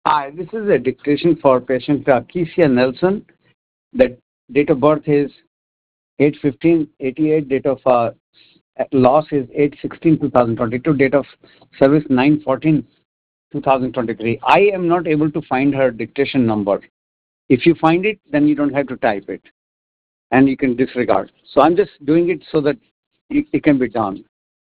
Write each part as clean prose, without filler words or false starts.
Hi, this is a dictation for patient Kesia Nelson. The date of birth is 8/15/88. Date of loss is 8/16/2022. Date of service 9/14/2023. I am not able to find her dictation number. If you find it, then you don't have to type it, and you can disregard. So I'm just doing it so that it can be done.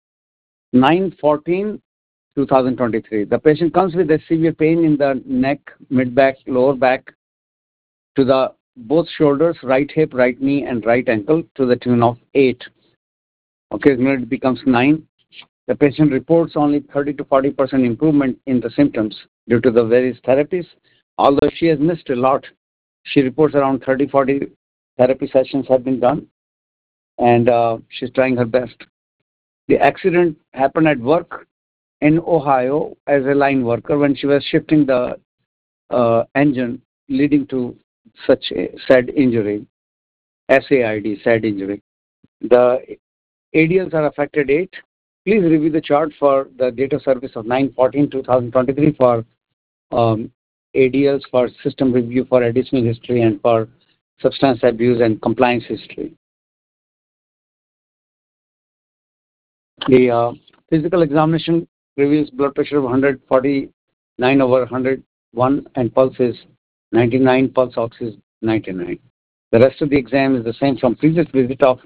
9/14/2023. The patient comes with a severe pain in the neck, mid-back, lower back, to the both shoulders, right hip, right knee, and right ankle to the tune of 8. Occasionally it becomes 9. The patient reports only 30 to 40% improvement in the symptoms due to the various therapies. Although she has missed a lot, she reports around 30-40 therapy sessions have been done, and she's trying her best. The accident happened at work in Ohio as a line worker when she was shifting the engine, leading to such a sad injury, SAID, sad injury. The ADLs are affected 8. Please review the chart for the date of service of 9/14/2023 for ADLs, for system review, for additional history, and for substance abuse and compliance history. The physical examination reveals blood pressure of 149/101 and pulse is 99, pulse ox is 99. The rest of the exam is the same from previous visit of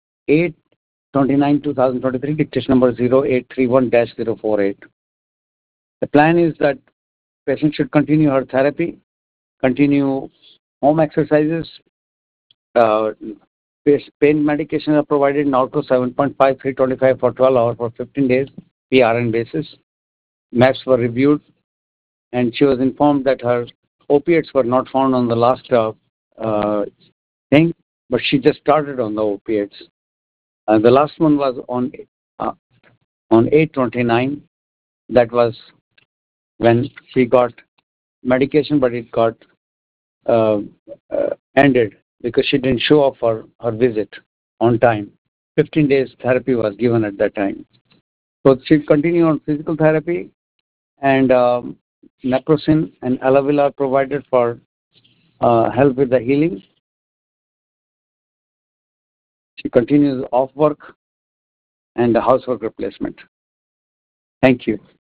8/29/2023, dictation number 0831-048. The plan is that patient should continue her therapy, continue home exercises. Pain medication are provided now to 7.5, 325 for 12 hours for 15 days, PRN basis. Maps were reviewed, and she was informed that her opiates were not found on the last thing, but she just started on the opiates. The last one was on 8/29. That was when she got medication, but it got ended because she didn't show up for her visit on time. 15 days therapy was given at that time. So she continued on physical therapy, and naproxen and Elavil are provided for help with the healing. She continues off work and the housework replacement. Thank you.